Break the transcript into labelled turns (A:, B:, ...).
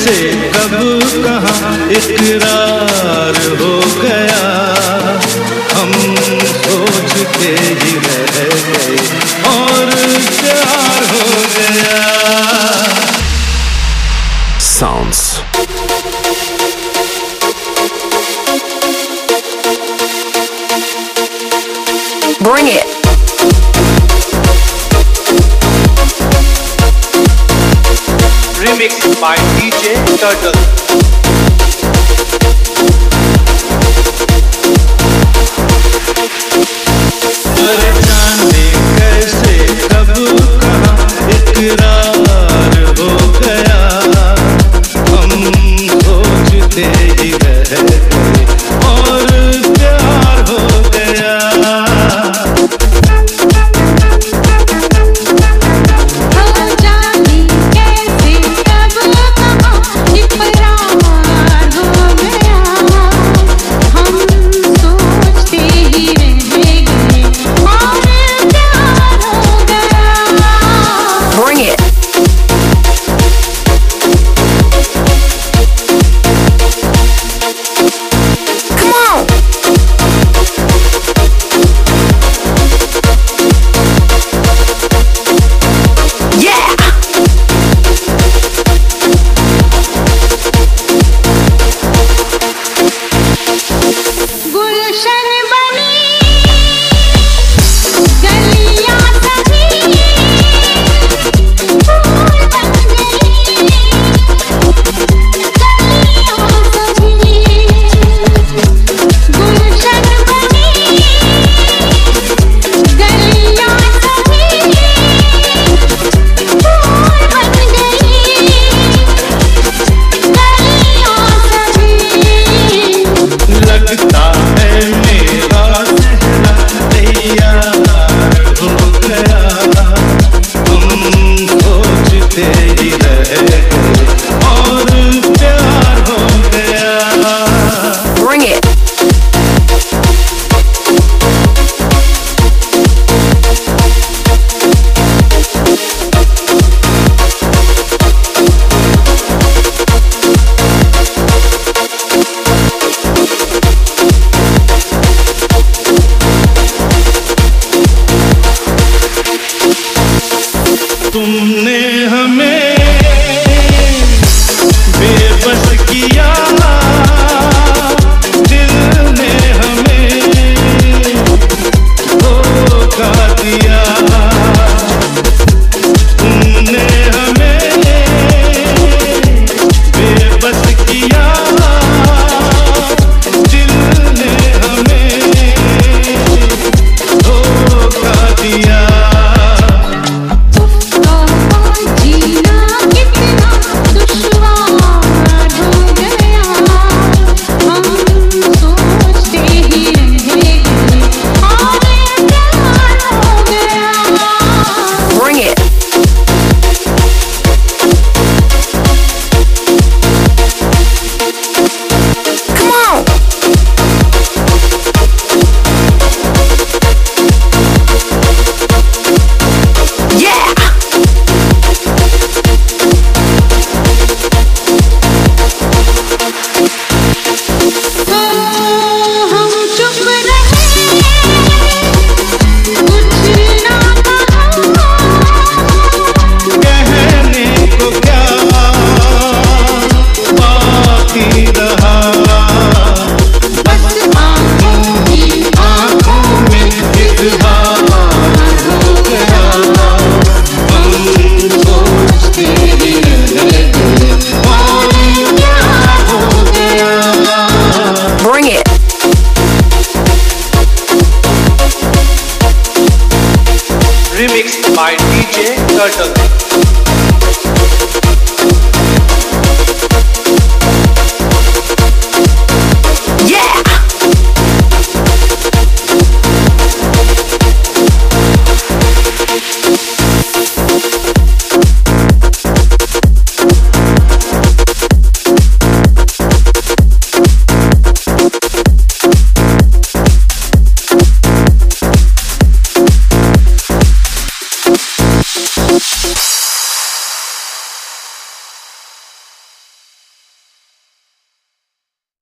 A: कैसे कब कहाँ इकरार हो गया, हम सोचते ही रह गए और प्यार हो गया।
B: Sounds.
C: Bring it.
D: Remixed by DJ Turtle.
A: अरे जाने कैसे कब कहाँ इकरार हो गया, हम सोचते ही रह गए और प्यार हो गया। तुमने हमें बेबस किया, दिल ने हमें धोखा दिया। तुमने हमें बेबस किया, दिल ने हमें धोखा दिया।
D: Remixed by DJ Turtle.